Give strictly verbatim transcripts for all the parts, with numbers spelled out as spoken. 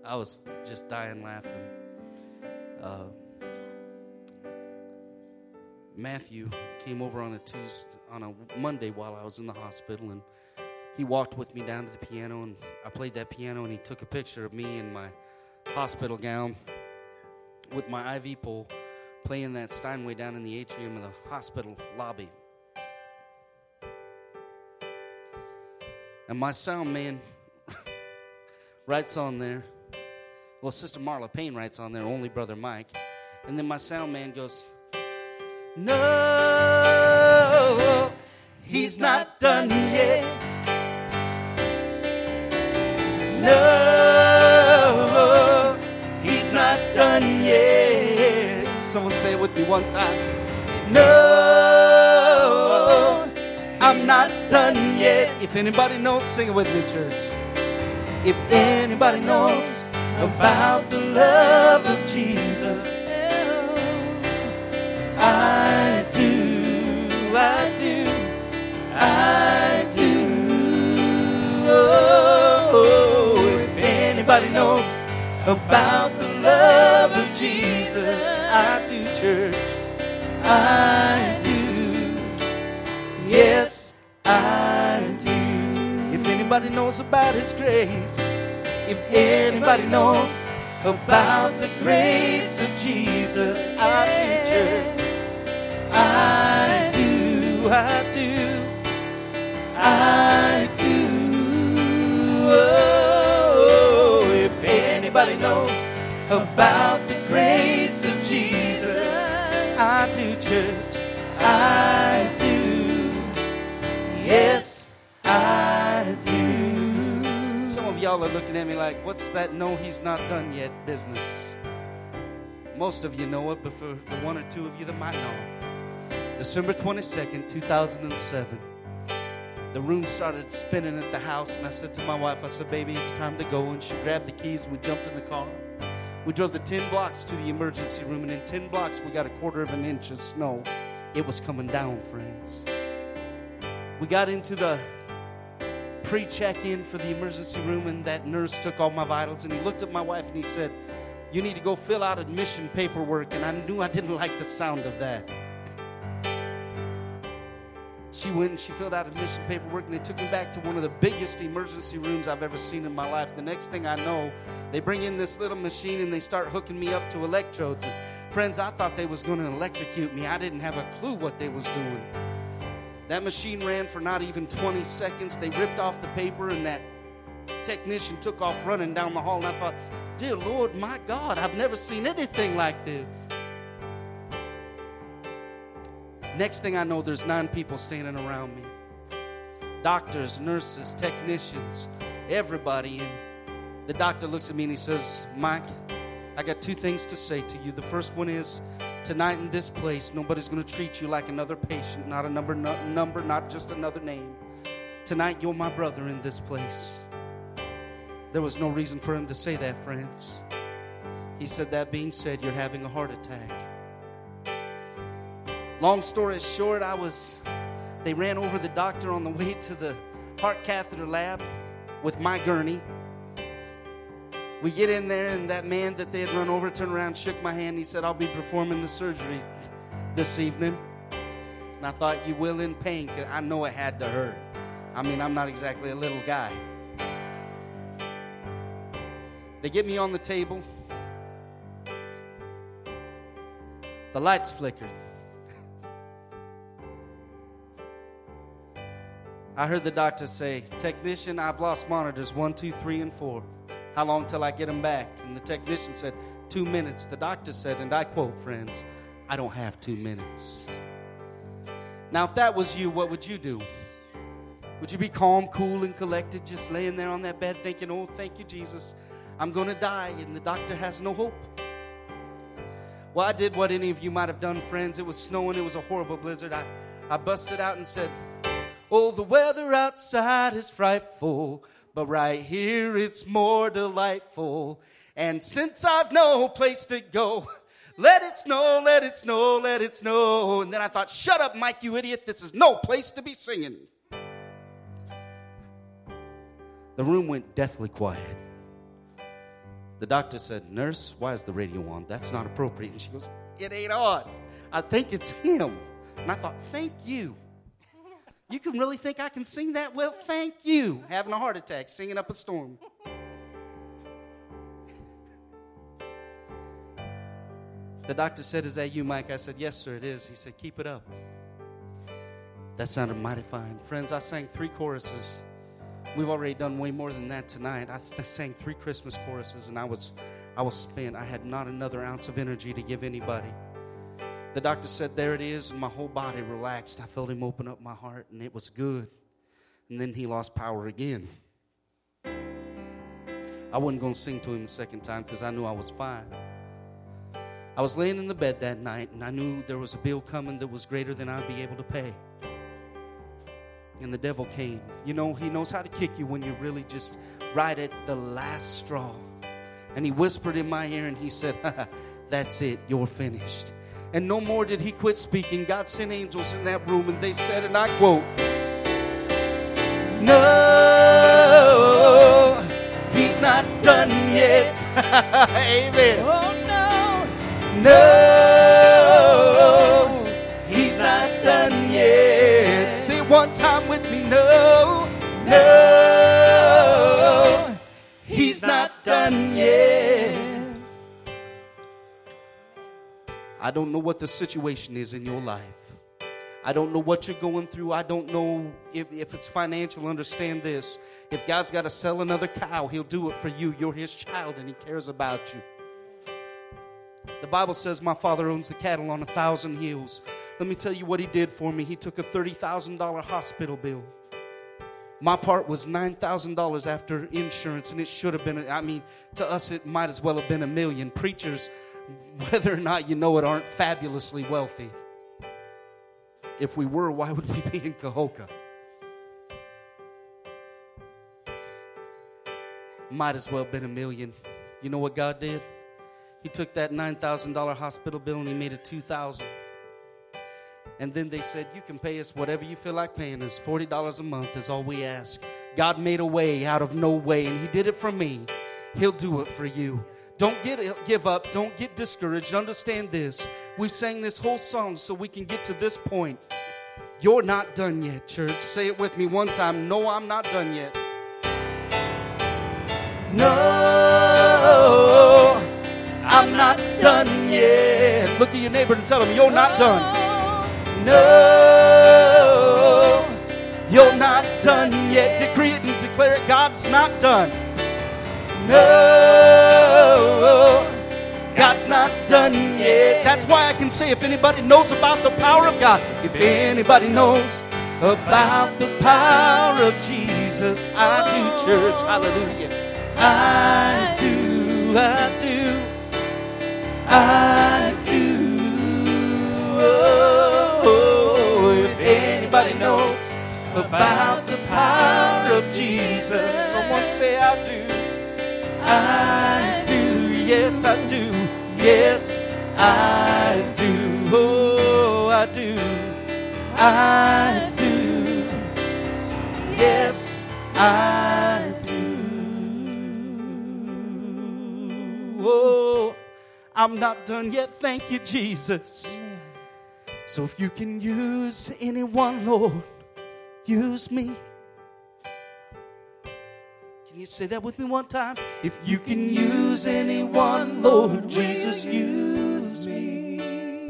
I was just dying laughing. Uh, Matthew came over on a Tuesday, on a Monday while I was in the hospital, and he walked with me down to the piano, and I played that piano, and he took a picture of me in my hospital gown with my I V pole playing that Steinway down in the atrium of the hospital lobby. And my sound man writes on there, well, Sister Marla Payne writes on there, only Brother Mike. And then my sound man goes, no, he's not done yet. No, he's not done yet. Someone say it with me one time. No, I'm not done yet. If anybody knows, sing it with me, church. If anybody knows about the love of Jesus, I do, I do, I do. Oh, if anybody knows about the love of Jesus, I do, church, I do. Yes, I do. If anybody knows about His grace, if anybody knows about the grace of Jesus, I do, church, I do, I do, I do. Oh, if anybody knows about the grace of Jesus, I do, church, I do. Yes, I do. Some of y'all are looking at me like, what's that no, he's not done yet business? Most of you know it, but for the one or two of you that might know, December twenty-second, two thousand seven, the room started spinning at the house, and I said to my wife, I said, baby, it's time to go. And she grabbed the keys, and we jumped in the car. We drove the ten blocks to the emergency room, and in ten blocks, we got a quarter of an inch of snow. It was coming down, friends. We got into the pre-check-in for the emergency room, and that nurse took all my vitals, and he looked at my wife, and he said, you need to go fill out admission paperwork. And I knew I didn't like the sound of that. She went and she filled out admission paperwork, and they took me back to one of the biggest emergency rooms I've ever seen in my life. The next thing I know, they bring in this little machine, and they start hooking me up to electrodes. And friends, I thought they was going to electrocute me. I didn't have a clue what they was doing. That machine ran for not even twenty seconds. They ripped off the paper, and that technician took off running down the hall. And I thought, dear Lord, my God, I've never seen anything like this. Next thing I know, there's nine people standing around me. Doctors, nurses, technicians, everybody. And the doctor looks at me and he says, Mike, I got two things to say to you. The first one is, tonight in this place, nobody's going to treat you like another patient, not a number, not, number, not just another name. Tonight, you're my brother in this place. There was no reason for him to say that, friends. He said, that being said, you're having a heart attack. Long story short, I was, they ran over the doctor on the way to the heart catheter lab with my gurney. We get in there, and that man that they had run over turned around, shook my hand. He said, I'll be performing the surgery this evening. And I thought, you will in pain, because I know it had to hurt. I mean, I'm not exactly a little guy. They get me on the table. The lights flickered. I heard the doctor say, technician, I've lost monitors one, two, three, and four. How long till I get them back? And the technician said, two minutes. The doctor said, and I quote, friends, I don't have two minutes. Now, if that was you, what would you do? Would you be calm, cool, and collected, just laying there on that bed thinking, oh, thank you, Jesus, I'm going to die, and the doctor has no hope? Well, I did what any of you might have done, friends. It was snowing. It was a horrible blizzard. I, I busted out and said, oh, the weather outside is frightful, but right here it's more delightful. And since I've no place to go, let it snow, let it snow, let it snow. And then I thought, shut up, Mike, you idiot. This is no place to be singing. The room went deathly quiet. The doctor said, "Nurse, why is the radio on? That's not appropriate." And she goes, "It ain't on. I think it's him." And I thought, thank you. You can really think I can sing that well? Thank you. Having a heart attack, singing up a storm. The doctor said, "Is that you, Mike?" I said, "Yes, sir, it is." He said, "Keep it up." That sounded mighty fine. Friends, I sang three choruses. We've already done way more than that tonight. I sang three Christmas choruses, and I was, I was spent. I had not another ounce of energy to give anybody. The doctor said, "There it is," and my whole body relaxed. I felt him open up my heart, and it was good. And then he lost power again. I wasn't going to sing to him the second time because I knew I was fine. I was laying in the bed that night, and I knew there was a bill coming that was greater than I'd be able to pay. And the devil came. You know, he knows how to kick you when you're really just right at the last straw. And he whispered in my ear, and he said, "That's it, you're finished." And no more did he quit speaking. God sent angels in that room, and they said, and I quote, "No, he's not done yet." Amen. Oh, no. No, he's not done yet. Say it one time with me. No, no, he's not done yet. I don't know what the situation is in your life. I don't know what you're going through. I don't know if, if it's financial. Understand this. If God's got to sell another cow, he'll do it for you. You're his child, and he cares about you. The Bible says my Father owns the cattle on a thousand hills. Let me tell you what he did for me. He took a thirty thousand dollars hospital bill. My part was nine thousand dollars after insurance, and it should have been, I mean, to us it might as well have been a million. Preachers, whether or not you know it, aren't fabulously wealthy. If we were, why would we be in Cahokia? Might as well have been a million. You know what God did? He took that nine thousand dollars hospital bill and he made it two thousand dollars. And then they said, "You can pay us whatever you feel like paying us. forty dollars a month is all we ask." God made a way out of no way, and he did it for me. He'll do it for you. Don't get give up. Don't get discouraged. Understand this. We sang this whole song so we can get to this point. You're not done yet, church. Say it with me one time. No, I'm not done yet. No, I'm not done yet. Look at your neighbor and tell him, you're not done. No, you're not done yet. Decree it and declare it. God's not done. No, God's not done yet. That's why I can say, if anybody knows about the power of God, if anybody knows about the power of Jesus, I do, church. Hallelujah. I do, I do, I do. Oh, if anybody knows about the power of Jesus, someone say, I do. I do, yes I do, yes I do, oh I do, I do, yes I do, oh I'm not done yet, thank you Jesus. So if you can use anyone, Lord, use me. Can you say that with me one time? If you can use anyone, Lord Jesus, use me.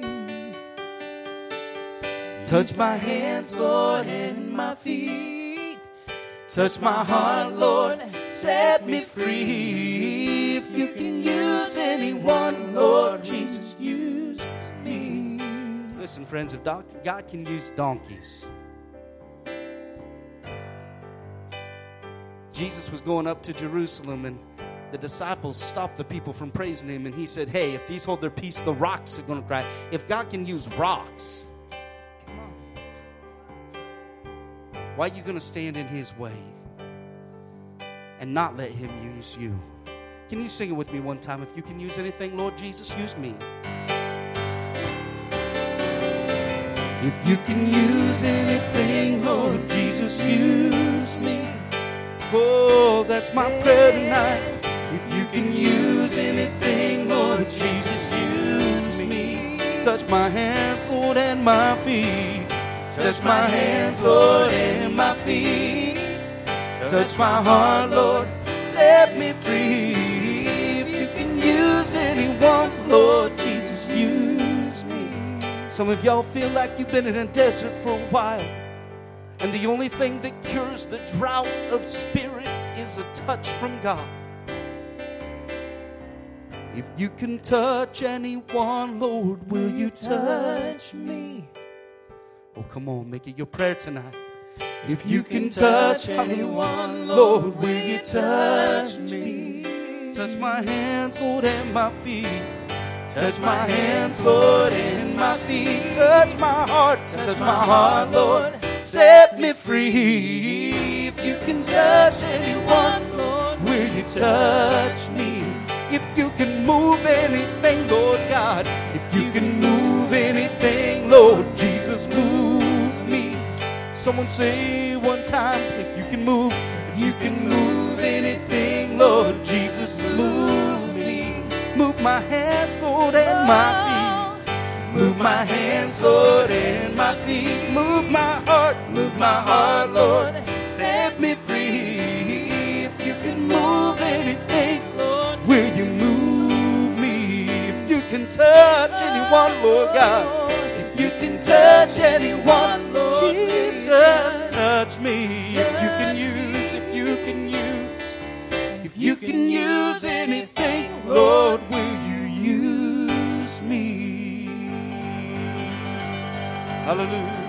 Touch my hands, Lord, and my feet. Touch my heart, Lord, set me free. If you can use anyone, Lord Jesus, use me. Listen, friends, if God can use donkeys, Jesus was going up to Jerusalem, and the disciples stopped the people from praising him, and he said, hey, if these hold their peace, the rocks are going to cry. If God can use rocks, why are you going to stand in his way and not let him use you? Can you sing it with me one time? If you can use anything, Lord Jesus, use me. If you can use anything, Lord Jesus, use me. Oh, that's my prayer tonight. If you can use anything, Lord Jesus, use me. Touch my hands, Lord, and my feet. Touch my hands, Lord, and my feet. Touch my heart, Lord, set me free. If you can use anyone, Lord Jesus, use me. Some of y'all feel like you've been in a desert for a while, and the only thing that cures the drought of spirit is a touch from God. If you can touch anyone, Lord, will you touch me? Oh, come on, make it your prayer tonight. If you can touch anyone, Lord, will you touch me? Touch my hands, Lord, and my feet. Touch my hands, Lord, and my feet. Touch my heart, touch my heart, Lord, set me free. If you can touch anyone, Lord, will you touch me? If you can move anything, Lord God, if you can move anything, Lord Jesus, move me. Someone say one time, if you can move, if you can move anything, Lord Jesus, move me. Move my hands, Lord, and my feet. Move my hands, Lord, and my feet. Move my heart, move my heart, Lord, set me free. If you can move anything, Lord, will you move me? If you can touch anyone, Lord God, if you can touch anyone, Lord Jesus, touch me. If you can use, if you can use, if you can use anything, Lord, will you use me? Hallelujah.